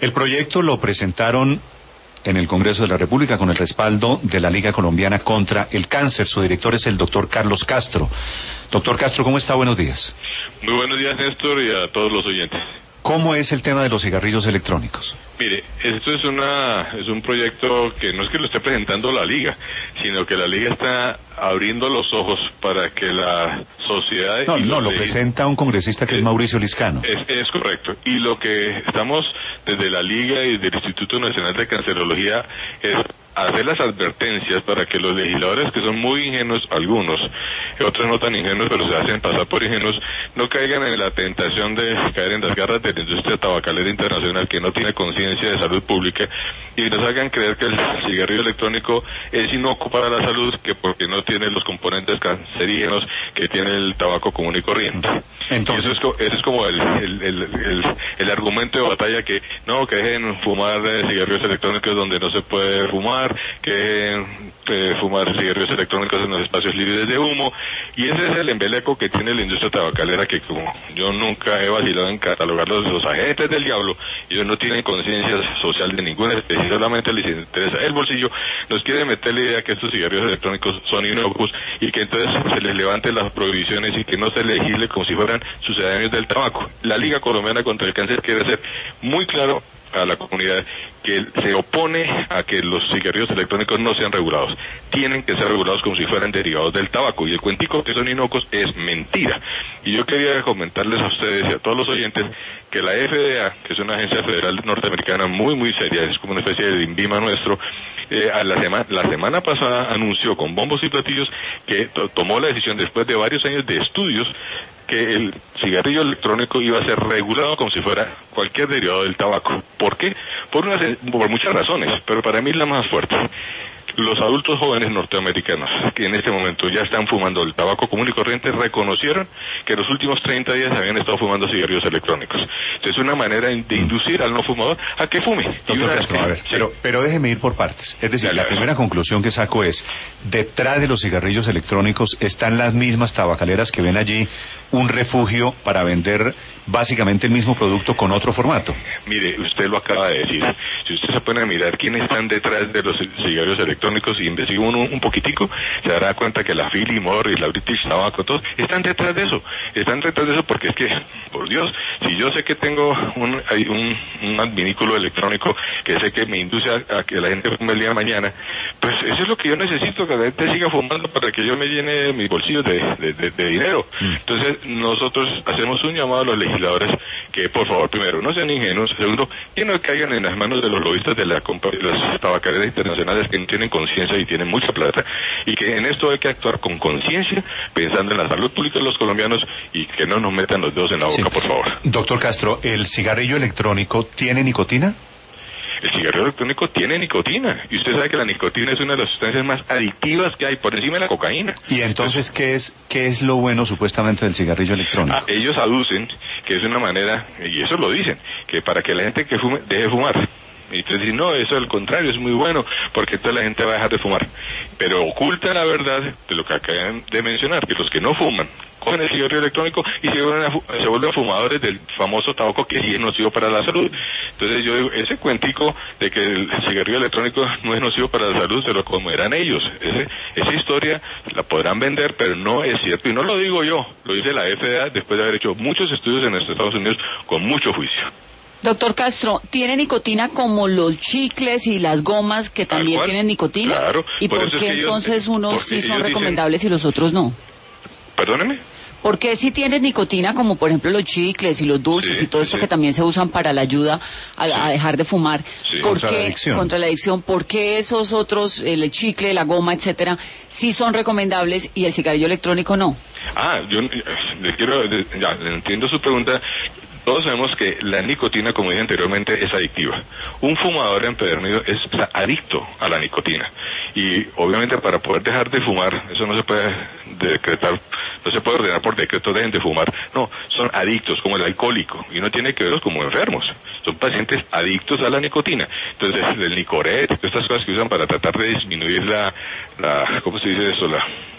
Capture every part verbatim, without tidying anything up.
El proyecto lo presentaron en el Congreso de la República con el respaldo de la Liga Colombiana contra el Cáncer. Su director es el doctor Carlos Castro. Doctor Castro, ¿cómo está? Buenos días. Muy buenos días, Néstor, y a todos los oyentes. ¿Cómo es el tema de los cigarrillos electrónicos? Mire, esto es una es un proyecto que no es que lo esté presentando la Liga, sino que la Liga está abriendo los ojos para que la sociedad... No, y no, lo leyes, presenta un congresista que es, es Mauricio Liscano. Es, es correcto. Y lo que estamos desde la Liga y del Instituto Nacional de Cancerología es hacer las advertencias para que los legisladores, que son muy ingenuos algunos, otros no tan ingenuos, pero se hacen pasar por ingenuos, no caigan en la tentación de caer en las garras de la industria tabacalera internacional que no tiene conciencia de salud pública y nos hagan creer que el cigarrillo electrónico es inocuo para la salud, que porque no tiene los componentes cancerígenos que tiene el tabaco común y corriente. Entonces, y eso es, eso es como el, el, el, el, el argumento de batalla que no, que dejen fumar eh, cigarrillos electrónicos donde no se puede fumar, que dejen eh, fumar cigarrillos electrónicos en los espacios libres de humo, y ese es el embeleco que tiene la industria tabacalera, que como yo nunca he vacilado en catalogarlos los agentes del diablo, ellos no tienen conciencia social de ninguna especie, solamente les interesa el bolsillo, nos quieren meter la idea que estos cigarrillos electrónicos son inocuos y que entonces se les levanten las prohibiciones y que no se legisle como si fueran sucedáneos del tabaco. La Liga Colombiana contra el Cáncer quiere ser muy claro a la comunidad que se opone a que los cigarrillos electrónicos no sean regulados. Tienen que ser regulados como si fueran derivados del tabaco, y el cuentico que son inocuos es mentira. Y yo quería comentarles a ustedes y a todos los oyentes que la F D A, que es una agencia federal norteamericana muy muy seria, es como una especie de INVIMA nuestro, eh, a la, sema, la semana pasada anunció con bombos y platillos que to tomó la decisión después de varios años de estudios que el cigarrillo electrónico iba a ser regulado como si fuera cualquier derivado del tabaco. ¿Por qué? Por, una, por muchas razones, pero para mí la más fuerte. Los adultos jóvenes norteamericanos que en este momento ya están fumando el tabaco común y corriente reconocieron que en los últimos treinta días habían estado fumando cigarrillos electrónicos. Entonces es una manera de inducir al no fumador a que fume. Doctor Castro, a ver, sí. pero, pero déjeme ir por partes. Es decir, Dale, la primera conclusión que saco es, detrás de los cigarrillos electrónicos están las mismas tabacaleras que ven allí un refugio para vender básicamente el mismo producto con otro formato. Mire, usted lo acaba de decir. Si usted se pone a mirar quiénes están detrás de los cigarrillos electrónicos y investiga uno un poquitico, se dará cuenta que la Philip Morris, la British Tobacco, todos están detrás de eso. Están detrás de eso porque es que, por Dios, si yo sé que tengo un, hay un, un adminículo electrónico que sé que me induce a, a que la gente fume el día de mañana, pues eso es lo que yo necesito, que la gente siga fumando para que yo me llene mis bolsillos de, de, de, de dinero. Entonces, nosotros hacemos un llamado a los legisladores que, por favor, primero, no sean ingenuos, segundo, que no caigan en las manos de los lobistas de, la, de las tabacaleras internacionales que no tienen conciencia y tienen mucha plata, y que en esto hay que actuar con conciencia, pensando en la salud pública de los colombianos y que no nos metan los dedos en la boca, sí. Por favor. Doctor Castro, ¿el cigarrillo electrónico tiene nicotina? El cigarrillo electrónico tiene nicotina, y usted sabe que la nicotina es una de las sustancias más adictivas que hay, por encima de la cocaína. ¿Y entonces qué es qué es lo bueno supuestamente del cigarrillo electrónico? Ah, ellos aducen que es una manera, y eso lo dicen, que para que la gente que fume, deje de fumar. Y entonces dicen, no, eso al contrario, es muy bueno, porque entonces la gente va a dejar de fumar. Pero oculta la verdad de lo que acaban de mencionar, que los que no fuman cogen el cigarrillo electrónico y se vuelven, a, se vuelven fumadores del famoso tabaco que sí es nocivo para la salud. Entonces yo digo, ese cuentico de que el cigarrillo electrónico no es nocivo para la salud, se lo comerán ellos. Ese, esa historia la podrán vender, pero no es cierto. Y no lo digo yo, lo dice la F D A después de haber hecho muchos estudios en los Estados Unidos con mucho juicio. Doctor Castro, ¿tiene nicotina como los chicles y las gomas que también tienen nicotina? Claro. ¿Y por, por qué es entonces ellos, unos sí son recomendables dicen... y los otros no? Perdóneme. ¿Por qué si tienen nicotina como por ejemplo los chicles y los dulces sí, y todo esto sí. que también se usan para la ayuda a, sí. a dejar de fumar? Sí. ¿Por contra qué, la adicción. Contra la adicción. ¿Por qué esos otros, el chicle, la goma, etcétera, sí son recomendables y el cigarrillo electrónico no? Ah, yo le quiero, ya, entiendo su pregunta. Todos sabemos que la nicotina, como dije anteriormente, es adictiva. Un fumador empedernido es adicto a la nicotina. Y obviamente para poder dejar de fumar, eso no se puede decretar, no se puede ordenar por decreto, dejen de fumar. No, son adictos, como el alcohólico. Y uno tiene que verlos como enfermos. Son pacientes adictos a la nicotina. Entonces, el Nicoret, estas cosas que usan para tratar de disminuir la, la ¿cómo se dice eso? La...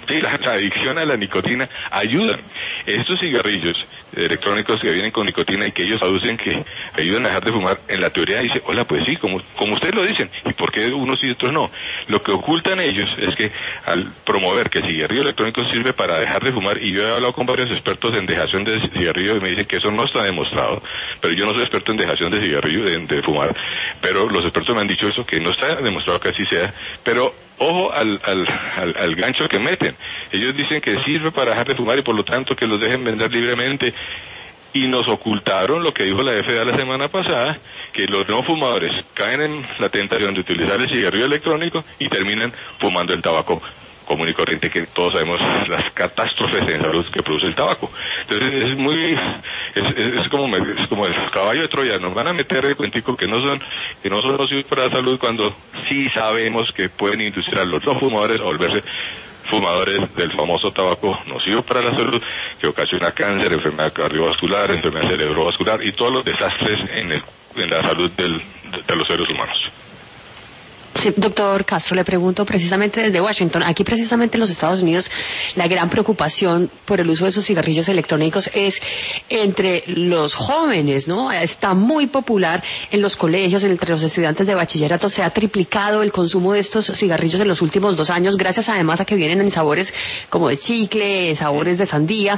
Sí, la, la adicción a la nicotina ayudan. Estos cigarrillos electrónicos que vienen con nicotina y que ellos aducen que ayudan a dejar de fumar, en la teoría dice, hola, pues sí, como, como ustedes lo dicen, ¿y por qué unos sí y otros no? Lo que ocultan ellos es que al promover que el cigarrillo electrónico sirve para dejar de fumar, y yo he hablado con varios expertos en dejación de cigarrillo y me dicen que eso no está demostrado, pero yo no soy experto en dejación de cigarrillo, de, de fumar, pero los expertos me han dicho eso, que no está demostrado que así sea, pero ojo al, al, al, al gancho que meten. Ellos dicen que sirve para dejar de fumar y por lo tanto que los dejen vender libremente. Y nos ocultaron lo que dijo la F D A la semana pasada, que los no fumadores caen en la tentación de utilizar el cigarrillo electrónico y terminan fumando el tabaco común y corriente, que todos sabemos las catástrofes en salud que produce el tabaco. Entonces es muy, es, es, es como es como el caballo de Troya, nos van a meter el cuentico que no son, que no son nocivos para la salud, cuando sí sabemos que pueden inducir a los no fumadores a volverse fumadores del famoso tabaco nocivo para la salud, que ocasiona cáncer, enfermedad cardiovascular, enfermedad cerebrovascular y todos los desastres en, el, en la salud del, de, de los seres humanos. Sí, doctor Castro, le pregunto precisamente desde Washington. Aquí precisamente en los Estados Unidos la gran preocupación por el uso de esos cigarrillos electrónicos es entre los jóvenes, ¿no? Está muy popular en los colegios, entre los estudiantes de bachillerato. Se ha triplicado el consumo de estos cigarrillos en los últimos dos años, gracias además a que vienen en sabores como de chicle, sabores de sandía.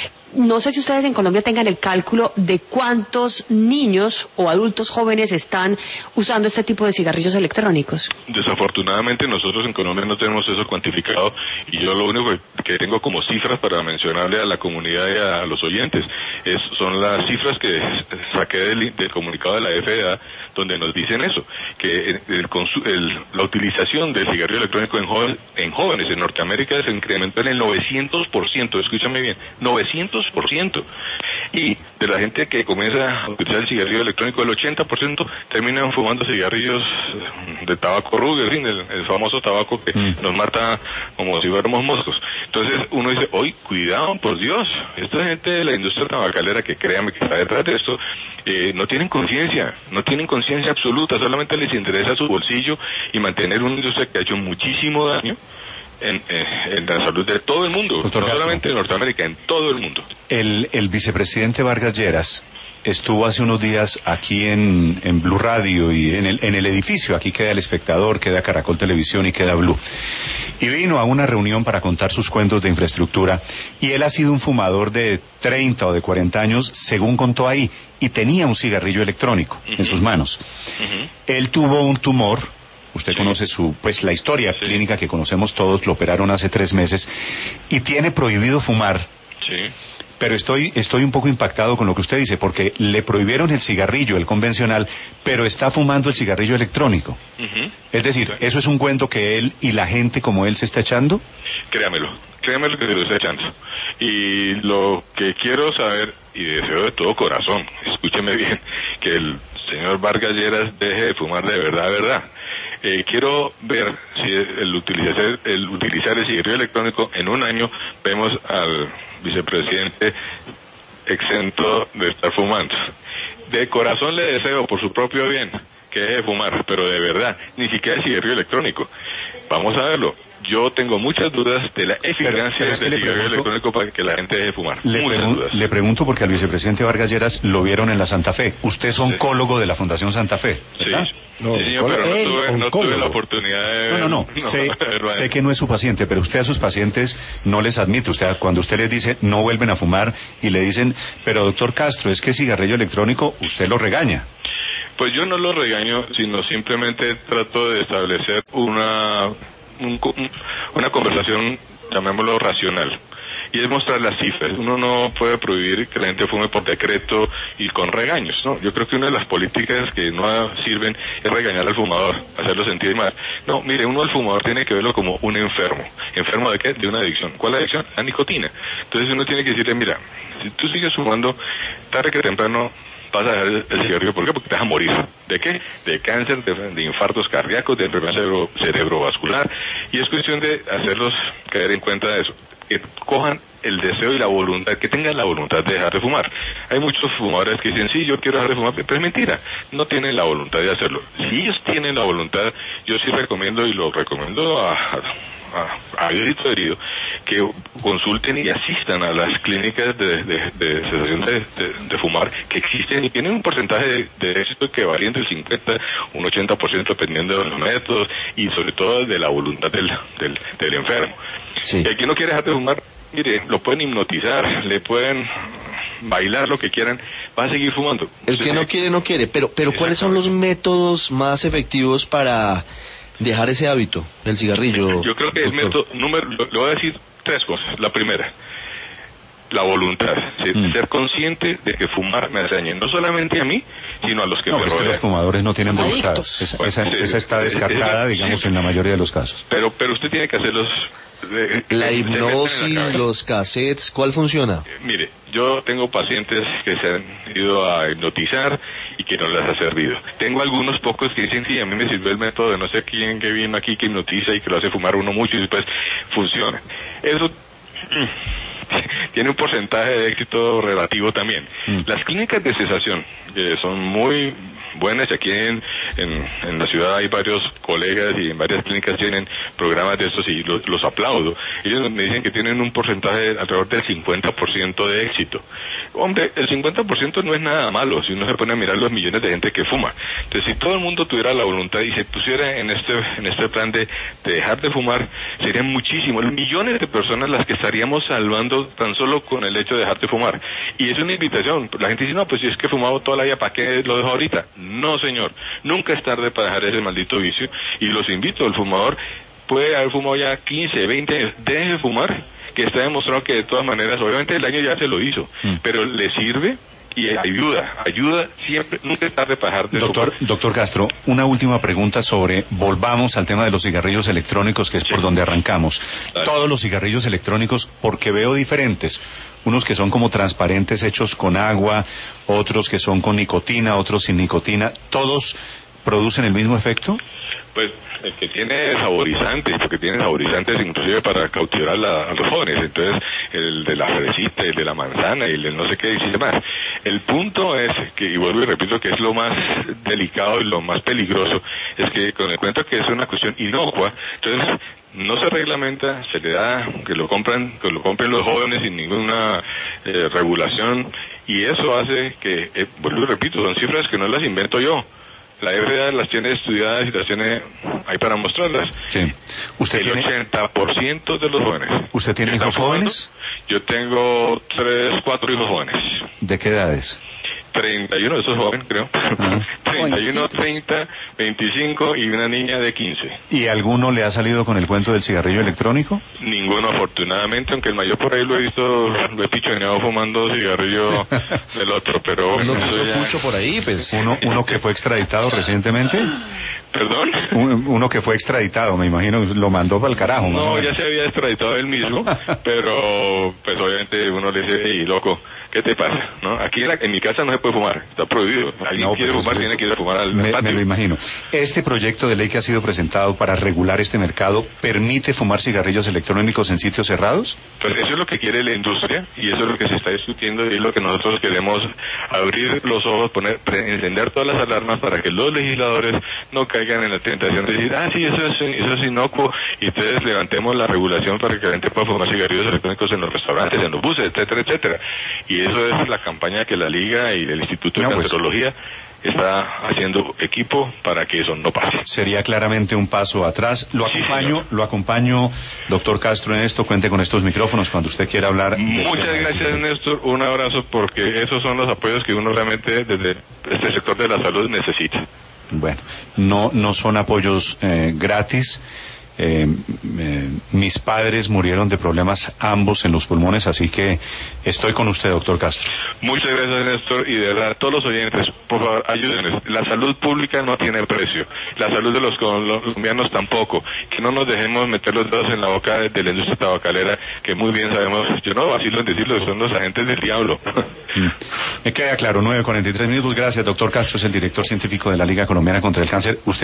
No sé si ustedes en Colombia tengan el cálculo de cuántos niños o adultos jóvenes están usando este tipo de cigarrillos electrónicos. Desafortunadamente nosotros en Colombia no tenemos eso cuantificado, y yo lo único que tengo como cifras para mencionarle a la comunidad y a los oyentes es, son las cifras que saqué del, del comunicado de la F D A, donde nos dicen eso, que el, el, la utilización del cigarrillo electrónico en, joven, en jóvenes en Norteamérica se incrementó en el novecientos por ciento, escúchame bien, novecientos por ciento, y de la gente que comienza a utilizar el cigarrillo electrónico, el ochenta por ciento terminan fumando cigarrillos de tabaco Ruger, el, el famoso tabaco que mm. nos mata como si fuéramos moscos. Entonces uno dice, hoy cuidado, por Dios, esta gente de la industria tabacalera, que créanme que está detrás de esto, eh, no tienen conciencia, no tienen conciencia absoluta, solamente les interesa su bolsillo y mantener una industria que ha hecho muchísimo daño En, en la salud de todo el mundo, Doctor no Castro, solamente en Norteamérica, en todo el mundo. El, el vicepresidente Vargas Lleras estuvo hace unos días aquí en, en Blue Radio y en el, en el edificio, aquí queda El Espectador, queda Caracol Televisión y queda Blue, y vino a una reunión para contar sus cuentos de infraestructura, y él ha sido un fumador de treinta o de cuarenta años, según contó ahí, y tenía un cigarrillo electrónico uh-huh. en sus manos. Uh-huh. Él tuvo un tumor. Usted sí. conoce su, pues la historia sí. clínica que conocemos todos, lo operaron hace tres meses y tiene prohibido fumar. Sí. Pero estoy, estoy un poco impactado con lo que usted dice, porque le prohibieron el cigarrillo, el convencional, pero está fumando el cigarrillo electrónico. Uh-huh. Es decir, sí. ¿eso es un cuento que él y la gente como él se está echando? Créamelo, créamelo que se lo está echando. Y lo que quiero saber, y deseo de todo corazón, escúcheme bien, que el señor Vargas Lleras deje de fumar de verdad, de verdad. Eh, quiero ver si el utilizar, el utilizar el cigarrillo electrónico en un año, vemos al vicepresidente exento de estar fumando. De corazón le deseo, por su propio bien, que deje de fumar, pero de verdad, ni siquiera el cigarrillo electrónico. Vamos a verlo. Yo tengo muchas dudas de la eficacia del cigarrillo electrónico para que la gente deje de fumar. Le, muchas pregun- dudas. le pregunto porque al vicepresidente Vargas Lleras lo vieron en la Santa Fe. Usted es oncólogo sí. de la Fundación Santa Fe, ¿verdad? Sí. No, sí, señor, pero no tuve, no tuve la oportunidad de... No, no, no, no sé, sé que no es su paciente, pero usted a sus pacientes no les admite. Usted, cuando usted les dice no vuelven a fumar y le dicen, pero doctor Castro, es que cigarrillo electrónico, usted lo regaña. Pues yo no lo regaño, sino simplemente trato de establecer una, un, una conversación, llamémoslo racional. Y es mostrar las cifras. Uno no puede prohibir que la gente fume por decreto y con regaños, ¿no? Yo creo que una de las políticas que no sirven es regañar al fumador, hacerlo sentir mal. No, mire, uno al fumador tiene que verlo como un enfermo. ¿Enfermo de qué? De una adicción. ¿Cuál adicción? La nicotina. Entonces uno tiene que decirle, mira, si tú sigues fumando, tarde que temprano vas a dejar el cigarrillo. ¿Por qué? Porque te vas a morir. ¿De qué? De cáncer, de, de infartos cardíacos, de enfermedad cerebro, cerebrovascular. Y es cuestión de hacerlos caer en cuenta de eso. Que cojan el deseo y la voluntad, que tengan la voluntad de dejar de fumar. Hay muchos fumadores que dicen, sí, yo quiero dejar de fumar, pero es mentira, no tienen la voluntad de hacerlo. Si ellos tienen la voluntad, yo sí recomiendo, y lo recomiendo a, a, a grito herido que consulten y asistan a las clínicas de, de, de cesación de, de, de fumar que existen y tienen un porcentaje de, de éxito que varía entre el cincuenta, un ochenta por ciento dependiendo de los métodos y sobre todo de la voluntad del, del, del enfermo. Sí. El que no quiere dejar de fumar, mire, lo pueden hipnotizar, le pueden bailar lo que quieran, va a seguir fumando. El que no quiere, no quiere, pero, pero ¿cuáles son los métodos más efectivos para dejar ese hábito del cigarrillo? Yo creo que doctor? el método, número, le voy a decir tres cosas. La primera, la voluntad, ¿sí? mm. ser consciente de que fumar me hace daño, no solamente a mí, sino a los que no, me rodean. Es que los fumadores no tienen voluntad. Esa, bueno, esa, sí, esa está descartada, sí, digamos, sí, en la mayoría de los casos. Pero, pero usted tiene que hacerlos. Eh, la hipnosis, la los cassettes, ¿cuál funciona? Eh, mire, yo tengo pacientes que se han ido a hipnotizar y que no les ha servido. Tengo algunos pocos que dicen, sí, a mí me sirvió el método de no sé quién que vino aquí que hipnotiza y que lo hace fumar uno mucho y después funciona. Eso tiene un porcentaje de éxito relativo también. Mm. Las clínicas de cesación, que son muy buenas, aquí en, en, en la ciudad hay varios colegas y en varias clínicas tienen programas de estos y los, los aplaudo. Ellos me dicen que tienen un porcentaje alrededor del cincuenta por ciento de éxito. Hombre, el cincuenta por ciento no es nada malo si uno se pone a mirar los millones de gente que fuma. Entonces, si todo el mundo tuviera la voluntad y se pusiera en este en este plan de, de dejar de fumar, serían muchísimos, millones de personas las que estaríamos salvando tan solo con el hecho de dejar de fumar. Y es una invitación. La gente dice, no, pues si es que he fumado toda la vida, ¿para qué lo dejo ahorita? No, señor. Nunca es tarde para dejar ese maldito vicio. Y los invito, el fumador puede haber fumado ya quince, veinte años, deje de fumar, que está demostrado que de todas maneras, obviamente el daño ya se lo hizo, mm. pero le sirve y ayuda, ayuda siempre, nunca es tarde para dejar de Doctor, fumar. Doctor Castro, una última pregunta sobre, volvamos al tema de los cigarrillos electrónicos, que es sí. por donde arrancamos. Claro. Todos los cigarrillos electrónicos, porque veo diferentes, unos que son como transparentes hechos con agua, otros que son con nicotina, otros sin nicotina, ¿todos producen el mismo efecto? Pues el que tiene saborizantes, porque tiene saborizantes inclusive para cautivar la, a los jóvenes, entonces el de la fresita, el de la manzana y el de no sé qué y demás. El punto es que, y vuelvo y repito que es lo más delicado y lo más peligroso, es que con el cuento que es una cuestión inocua, entonces no se reglamenta, se le da que lo compran, que lo compren los jóvenes sin ninguna eh, regulación, y eso hace que, eh, vuelvo y repito, son cifras que no las invento yo. La F D A las tiene estudiadas y las tiene ahí para mostrarlas. Sí. ¿Usted el tiene... ochenta por ciento de los jóvenes. ¿Usted tiene hijos jóvenes? Yo tengo tres, cuatro hijos jóvenes. ¿De qué edades? treinta y uno, eso es joven, creo. Uh-huh. treinta y uno, treinta, veinticinco y una niña de quince. ¿Y alguno le ha salido con el cuento del cigarrillo electrónico? Ninguno, afortunadamente, aunque el mayor por ahí lo he visto, lo he pichoneado fumando cigarrillo del otro, pero... Bueno, eso ya... mucho por ahí, pues. ¿Uno, uno que fue extraditado recientemente? ¿Perdón? Uno que fue extraditado, me imagino, lo mandó para el carajo. No, ya se había extraditado él mismo, pero pues obviamente uno le dice, hey, loco, ¿qué te pasa? ¿No? Aquí en, la, en mi casa no se puede fumar, está prohibido. Alguien no, quiere fumar, es, tiene que ir a fumar al me, patio. Me lo imagino. Este proyecto de ley que ha sido presentado para regular este mercado, ¿permite fumar cigarrillos electrónicos en sitios cerrados? Pues eso es lo que quiere la industria y eso es lo que se está discutiendo y es lo que nosotros queremos abrir los ojos, poner, encender todas las alarmas para que los legisladores no caigan en la tentación de decir, ah, sí, eso es, eso es inocuo, y entonces levantemos la regulación para que la gente pueda fumar cigarrillos electrónicos en los restaurantes, en los buses, etcétera, etcétera. Y eso es la campaña que la Liga y el Instituto de no, Cancerología pues, está haciendo equipo para que eso no pase. Sería claramente un paso atrás. Lo acompaño, sí, lo acompaño, doctor Castro, en esto. Cuente con estos micrófonos cuando usted quiera hablar. Muchas gracias, Néstor. Un abrazo, porque esos son los apoyos que uno realmente desde este sector de la salud necesita. Bueno, no no son apoyos eh, gratis. Eh, eh, mis padres murieron de problemas ambos en los pulmones, así que estoy con usted, doctor Castro. Muchas gracias, Néstor, y de verdad, a todos los oyentes, por favor, ayúdenos. La salud pública no tiene precio, la salud de los colombianos tampoco, que no nos dejemos meter los dedos en la boca de, de la industria tabacalera, que muy bien sabemos, yo no vacilo en decirlo, son los agentes del diablo. Mm. Me queda claro, nueve cuarenta y tres minutos. Gracias, doctor Castro, es el director científico de la Liga Colombiana contra el Cáncer. Usted